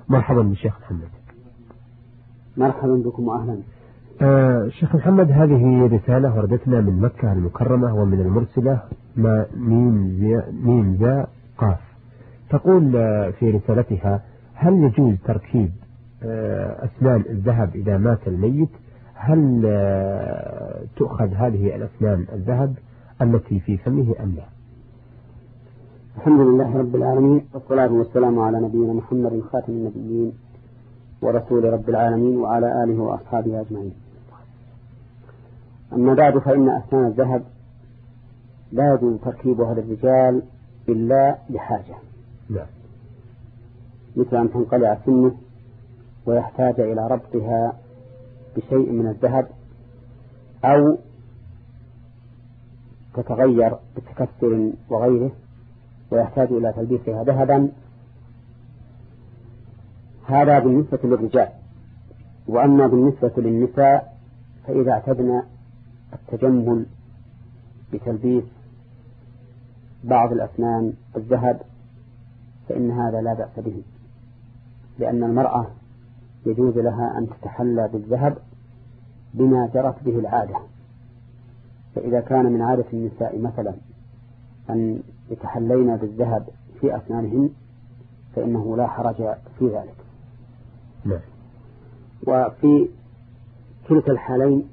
مرحبا بالشيخ محمد. مرحبا بكم وأهلا. شيخ محمد، هذه رسالة وردتنا من مكة المكرمة ومن المرسلة ميم ذا قاف. تقول في رسالتها: هل يجوز تركيب أسنان الذهب إذا مات الميت؟ هل تؤخذ هذه الأسنان الذهب التي في فمه أم لا؟ الحمد لله رب العالمين، والصلاة والسلام على نبينا محمد خاتم النبيين ورسول رب العالمين وعلى آله وأصحابه أجمعين. أما بعد، فإن أسنان الذهب لا يجوز تركيبها للرجال إلا لحاجة، لا. مثل أن تنقلع سنه ويحتاج إلى ربطها بشيء من الذهب، أو تتغير بتكسر وغيره ويحتاج إلى تلبيسها ذهبا. هذا بالنسبة للرجال. وأما بالنسبة للنساء فإذا اعتدنا التجمل بتلبيس بعض الأسنان الذهب فإن هذا لا بأس به، لأن المرأة يجوز لها أن تتحلى بالذهب بما جرت به العادة. فإذا كان من عادة النساء مثلا أن يتحلين بالذهب في أسنانهن فإنه لا حرج في ذلك. لا. وفي كلتا الحالين،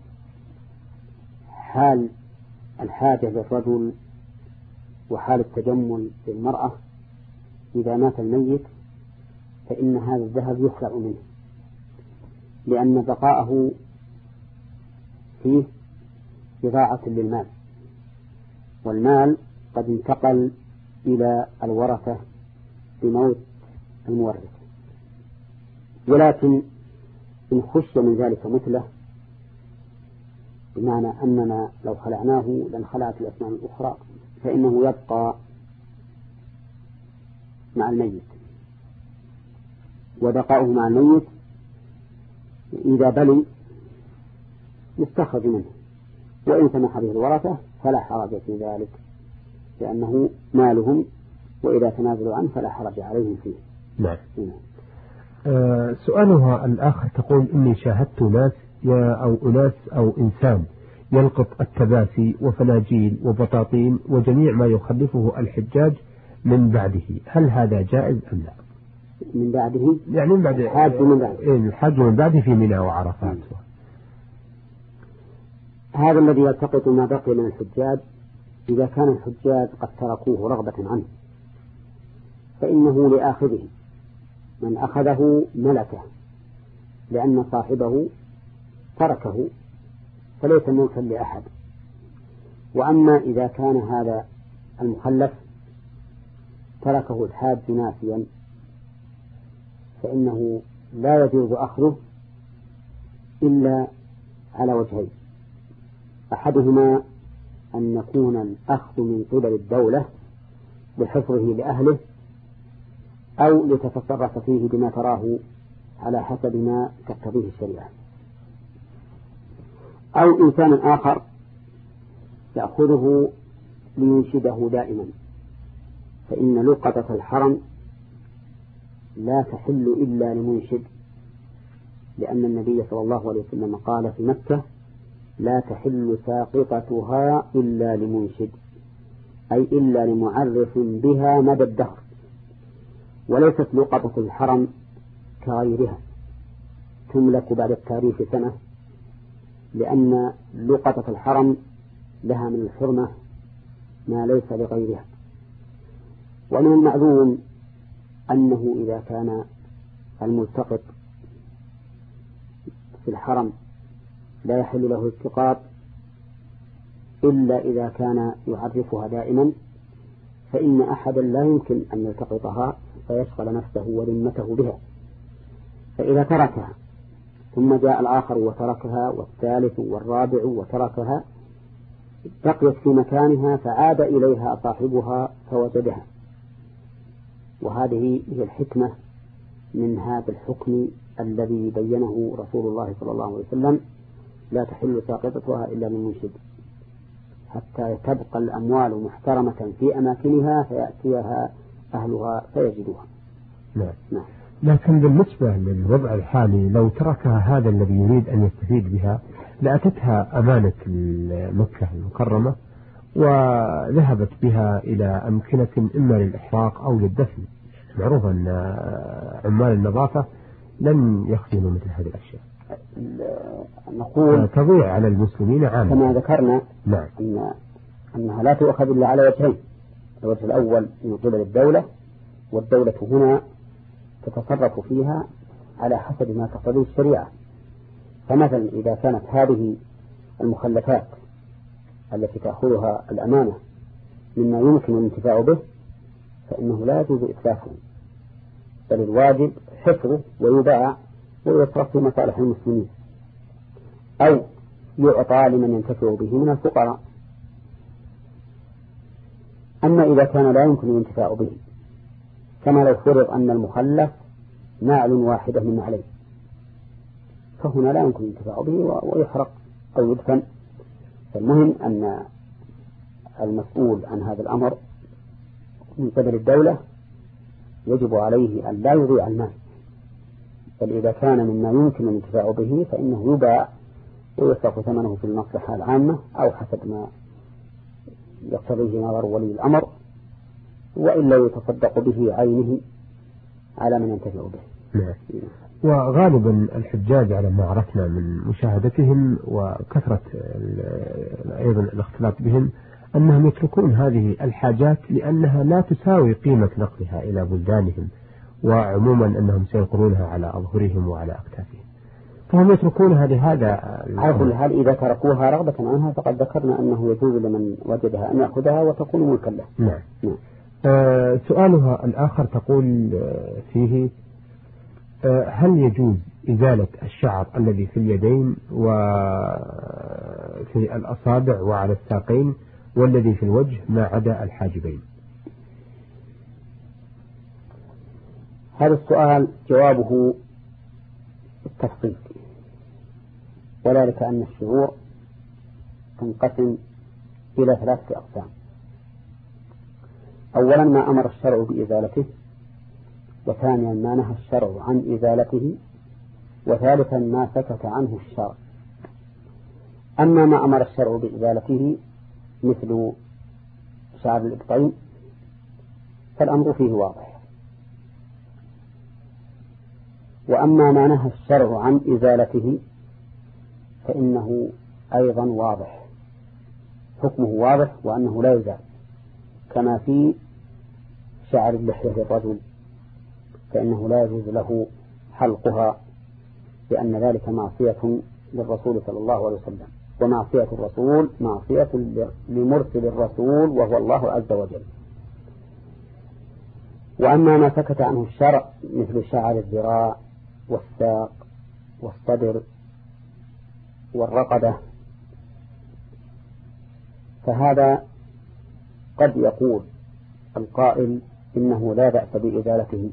حال الحاجة للرجل وحال التجمل للمرأة، إذا مات الميت فإن هذا الذهب يخلع منه، لأن بقاءه فيه إضاعة للمال، والمال قد انتقل إلى الورثة بموت المورث. ولكن إن خش من ذلك مثله، بمعنى أننا لو خلعناه لانخلعت الأسنان الأخرى، فإنه يبقى مع الميت، وبقاؤه مع الميت إذا بلي يستخرج منه، وإن سمح به الورثة فلا حرج في ذلك، لأنه مالهم، وإذا تنازلوا عنه فلا حرج عليهم فيه. نعم. سؤالها الآخر تقول: إني شاهدت ناس أو إنسان يلقط التباسي وفناجيل وبطاطين وجميع ما يخلفه الحجاج من بعده، هل هذا جائز أم لا؟ من بعده يعني من بعد الحج من بعده في منى وعرفات. هذا الذي يلتقط ما بقي من الحجاج، إذا كان الحجاج قد تركوه رغبة عنه فإنه لآخذه، من أخذه ملكه، لأن صاحبه تركه فليس ملكا لأحد. وأما إذا كان هذا المخلف تركه الحاج ناسيا فإنه لا يجوز أخذه إلا على وجهين: أحدهما أن يكون الأخذ من قبل الدولة لحفظه لأهله، أو لتتصرف فيه بما تراه على حسب ما تقتضيه الشريعة، أو إنسان آخر يأخذه لينشده دائما، فإن لقطة الحرم لا تحل إلا لمنشد، لأن النبي صلى الله عليه وسلم قال في مكة: لا تحل ساقطتها إلا لمنشد، أي إلا لمعرف بها مدى الدهر. وليست لقطة الحرم كغيرها تملك بعد التاريخ سنة، لأن لقطة الحرم لها من الحرمة ما ليس لغيرها. ومن المعلوم أنه إذا كان الملتقط في الحرم لا يحل له التقاط إلا إذا كان يعرفها دائما، فإن أحدا لا يمكن أن يلتقطها فيشغل نفسه وذمته بها. فإذا تركها ثم جاء الآخر وتركها، والثالث والرابع وتركها، بقيت في مكانها فعاد إليها صاحبها فوجدها. وهذه هي الحكمة من هذا الحكم الذي بينه رسول الله صلى الله عليه وسلم: لا تحل ساقطتها إلا للمنشد، حتى تبقى الأموال محترمة في أماكنها فيأتيها أهلها فيجدوها. نعم. نعم. لكن بالنسبة للوضع الحالي لو تركها هذا الذي يريد أن يستفيد بها لأتتها أمانة مكة المكرمة وذهبت بها إلى أمكنة إما للإحراق أو للدفن. معروف أن عمال النظافة لن يخزنوا مثل هذه الأشياء. نقول تضيع على المسلمين عامة كما ذكرنا. نعم. أنها لا تؤخذ إلا على وجهين. الوجه الأول من قبل الدولة، والدولة هنا تتصرف فيها على حسب ما تقتضيه الشريعة. فمثلا إذا كانت هذه المخلفات التي تأخذها الأمانة مما يمكن الانتفاع به فإنه لا يجوز إتلافه، بل الواجب حفظه ويباع ويصرف في مصالح المسلمين أو يعطى لمن ينتفع به من الفقراء. أما إذا كان لا يمكن الانتفاع به كما لو فرض أن المخلف نعل واحدة من عليه فهنا لا يمكن الانتفاع به ويحرق أو يدفن. فالمهم أن المسؤول عن هذا الأمر من قبل الدولة يجب عليه أن لا يضيع المال، بل إذا كان مما يمكن الانتفاع به فإنه يباع ويصرف ثمنه في المصلحة العامة أو حسب ما يقتضيه نظر ولي الأمر، وإلا يتصدق به عينه على من ينتفع به. نعم. وغالبا الحجاج على ما عرفنا من مشاهدتهم وكثرة أيضا الاختلاط بهم أنهم يتركون هذه الحاجات لأنها لا تساوي قيمة نقلها إلى بلدانهم، وعموما أنهم سينقلونها على أظهرهم وعلى أكتافهم، فهم يتركونها لهذا. على كل حال إذا تركوها رغبة عنها فقد ذكرنا أنه يجوز لمن وجدها أن يأخذها وتكون ملكا له. نعم. سؤالها الآخر تقول فيه هل يجوز إزالة الشعر الذي في اليدين وفي الأصابع وعلى الساقين والذي في الوجه ما عدا الحاجبين؟ هذا السؤال جوابه التفصيل، وذلك أن الشعور تنقسم إلى 3 أقسام. أولا ما أمر الشرع بإزالته، وثانيا ما نهى الشرع عن إزالته، وثالثا ما سكت عنه الشرع. أما ما أمر الشرع بإزالته مثل شعر الإبطين فالأمر فيه واضح، وأما ما نهى الشرع عن إزالته فإنه أيضا واضح، حكمه واضح وأنه لا يزال، كما في شعر اللحية للرجل فإنه لا يجوز له حلقها، لأن ذلك معصية للرسول صلى الله عليه وسلم، ومعصية الرسول معصية لمرسل الرسول وهو الله عز وجل. وأما ما سكت عنه الشرع مثل شعر الذراع والساق والصدر والرقبة فهذا قد يقول القائل إنه لا بأس بإزالته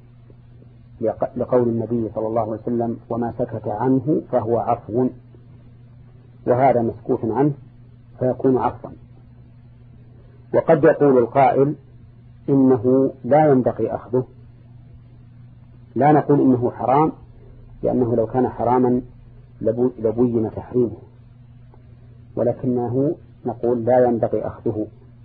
لقول النبي صلى الله عليه وسلم وما سكت عنه فهو عفو، وهذا مسكوت عنه فيكون عفوا. وقد يقول القائل إنه لا ينبغي أخذه، لا نقول إنه حرام لأنه لو كان حراما لبين تحريمه، ولكنه نقول لا ينبغي أخذه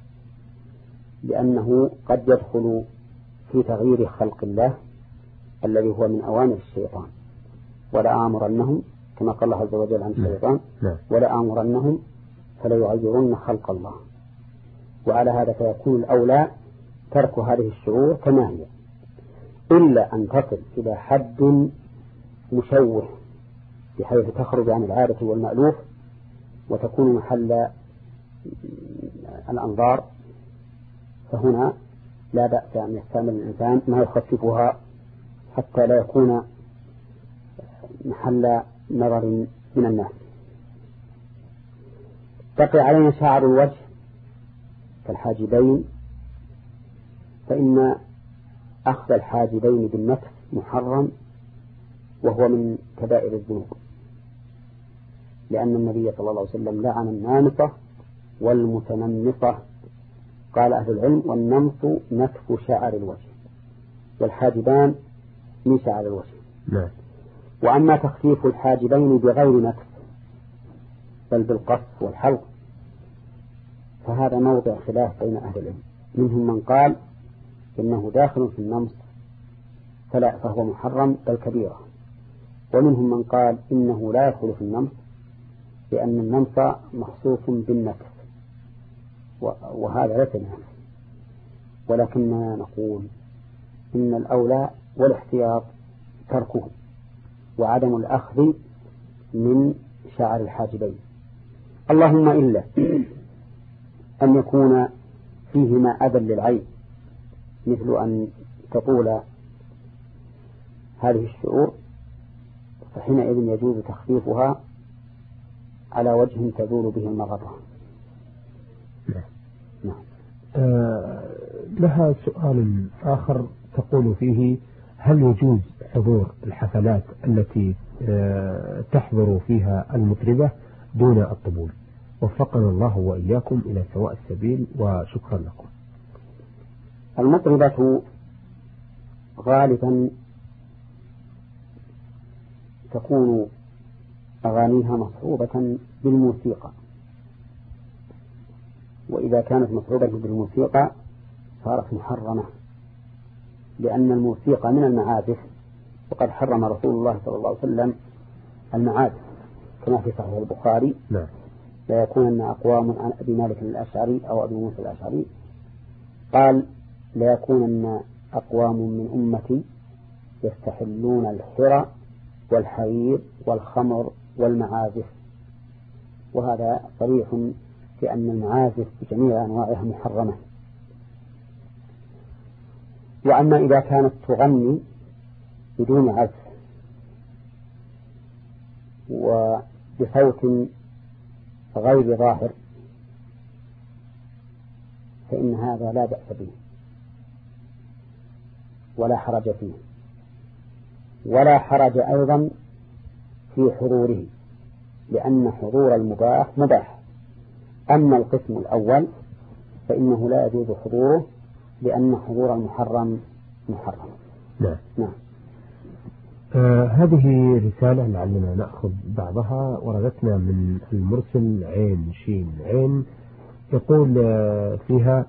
لأنه قد يدخل في تغيير خلق الله الذي هو من أوامر الشيطان، ولا آمرنهم كما قال الله عز وجل عن الشيطان ولا آمرنهم فلا يغيرن خلق الله. وعلى هذا فيكون الأولى ترك هذه الشعور كما هي، إلا أن تصل إلى حد مشوه بحيث تخرج عن العادة والمألوف وتكون محل الأنظار، فهنا لا بأس أن يستعمل الإنسان ما يخففها حتى لا يكون محل نظر من الناس. تقع علينا شعر الوجه كالحاجبين، فإن أخذ الحاجبين بالنفس محرم وهو من كبائر الذنوب، لأن النبي صلى الله عليه وسلم لعن النامصة والمتنمصة. قال أهل العلم والنمص نتف شعر الوجه، والحاجبان من شعر الوجه. نعم. وأما تخفيف الحاجبين بغير نكس بل بالقص والحلق فهذا موضع خلاف بين أهل العلم، منهم من قال إنه داخل في النمص فهو محرم بل كبيرة، ومنهم من قال إنه لا يدخل في النمص لأن النمص مخصوص بالنكس وهذا ليس نفس. ولكننا نقول إن الأولى والاحتياط تركه وعدم الأخذ من شعر الحاجبين، اللهم إلا أن يكون فيهما أذى للعين مثل أن تطول هذه الشعور، فحينئذ يجوز تخفيفها على وجه تزول به المغرة. نعم. لها سؤال آخر تقول فيه: هل يجوز حضور الحفلات التي تحضر فيها المطربة دون الطبول؟ وفقنا الله وإياكم إلى سواء السبيل وشكرا لكم. المطربة غالبا تكون أغانيها مصحوبة بالموسيقى، وإذا كانت مصحوبة بالموسيقى صارت محرمة، لأن الموسيقى من المعازف، وقد حرم رسول الله صلى الله عليه وسلم المعازف كما في صحيح البخاري: نعم. لا يكونن أقوام عن أبي مالك الأشعري أو أبي موسى الأشعري قال: لا يكونن أقوام من أمتي يستحلون الحرى والحرير والخمر والمعازف، وهذا صريح في أن المعازف بجميع أنواعها محرمة. وأما إذا كانت تغني بدون عزف وبصوت غير ظاهر فإن هذا لا بأس به ولا حرج فيه، ولا حرج أيضا في حضوره، لأن حضور المباح مباح. أما القسم الأول فإنه لا يجوز حضوره لأن حضور المحرم محرم. نعم. نعم. هذه رسالة لعلنا نأخذ بعضها، وردتنا من المرسل عين شين عين، يقول فيها: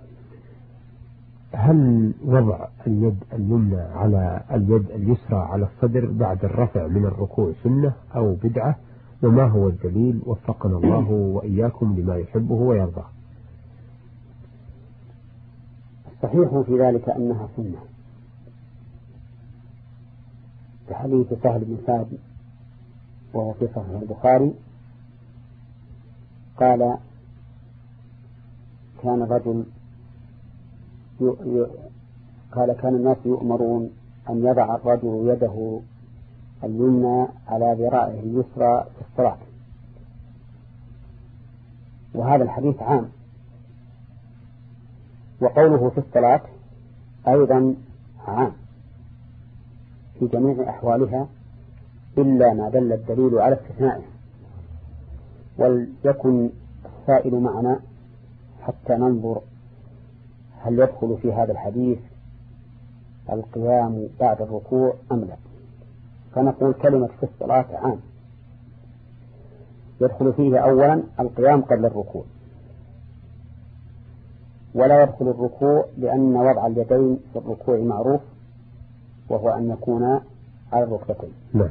هل وضع اليد اليمنى على اليد اليسرى على الصدر بعد الرفع من الركوع سنة أو بدعة؟ وما هو الدليل؟ وفقنا الله وإياكم لما يحبه ويرضاه. الصحيح في ذلك أنها سنة، في حديث سهل بن سعد وهو في صحيح البخاري قال: كان الرجل كان الناس يؤمرون أن يضع الرجل يده اليمنى على ذراعه اليسرى في الصلاة، وهذا الحديث عام، وقوله في الصلاة أيضا عام في جميع أحوالها إلا ما دل الدليل على استثنائه. وليكن السائل معنا حتى ننظر هل يدخل في هذا الحديث القيام بعد الركوع أم لا. فنقول كلمة في الصلاة عام، يدخل فيه أولا القيام قبل الركوع، ولا يدخل الركوع لأن وضع اليدين في الركوع معروف، وهو أن يكون على الركبتين. نعم.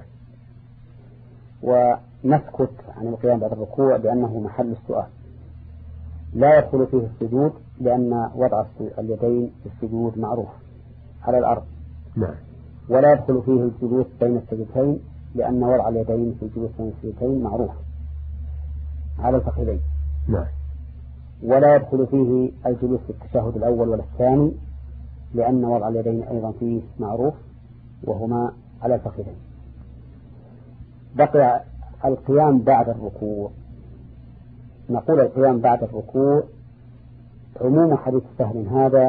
ونسكت عن القيام بعد الركوع لأنه محل السؤال. لا يدخل فيه السجود لأن وضع اليدين في السجود معروف على الأرض. نعم. ولا يدخل فيه الجلوس بين السجدتين لأن وضع اليدين في الجلوس بين السجدتين معروف على الفخذين. نعم. ولا يدخل فيه الجلوس في التشهد الأول ولا الثاني لأن وضع اليدين أيضا فيه معروف وهما على الفخذين. بقي القيام بعد الركوع. نقول القيام بعد الركوع عموم حديث سهل هذا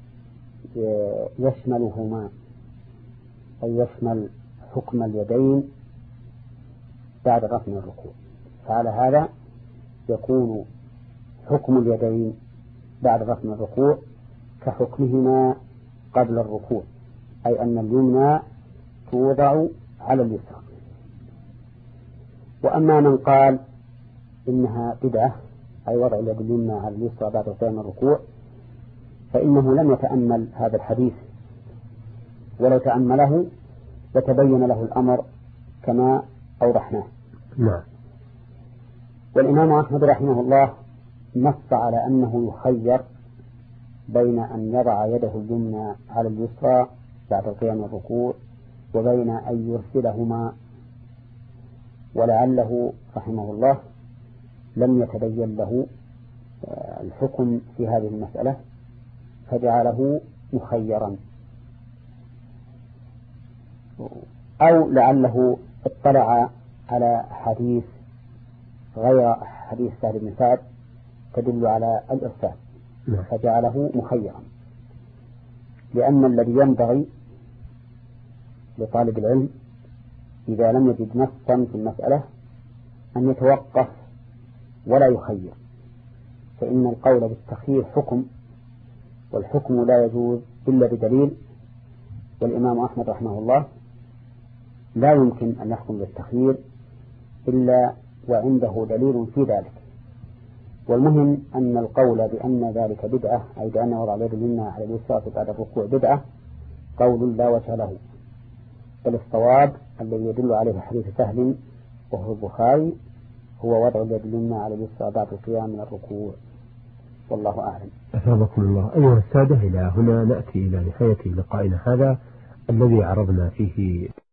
يشملهما، أي يشمل حكم اليدين بعد رفع الركوع، فعلى هذا يكون حكم اليدين بعد رفع الركوع كحكمهما قبل الركوع، أي أن اليمنى توضع على اليسرى. وأما من قال إنها بدعة أي وضع اليد اليمنى على اليسرى بعد قيام الركوع فإنه لم يتأمل هذا الحديث، ولو تأمله وتبين له الأمر كما أوضحناه. نعم. والإمام أحمد رحمه الله نص على أنه يخير بين أن يضع يده اليمنى على اليسرى بعد قيام الركوع وبين أن يرسلهما، ولعله رحمه الله لم يتبين له الحكم في هذه المسألة فجعله مخيرا، أو لعله اطلع على حديث غير حديث سهل بن سعد تدل على الإرسال فجعله مخيرا، لأن الذي ينبغي لطالب العلم إذا لم يجد نصا في المسألة أن يتوقف ولا يخير، فإن القول بالتخيير حكم، والحكم لا يجوز إلا بدليل، والإمام أحمد رحمه الله لا يمكن أن يحكم بالتخيير إلا وعنده دليل في ذلك. والمهم أن القول بأن ذلك بدعة أي بأن وضع اليد اليمنى على اليسرى بعد الركوع بدعة قول لا وجه له، بل الصواب الذي يدل عليه حديث سهل وهو البخاري هو وضع اليد اليمنى على اليسرى بعد القيام من الركوع، والله أعلم. أثابكم الله. أيها السادة، إلى هنا نأتي إلى نهاية لقائنا هذا الذي عرضنا فيه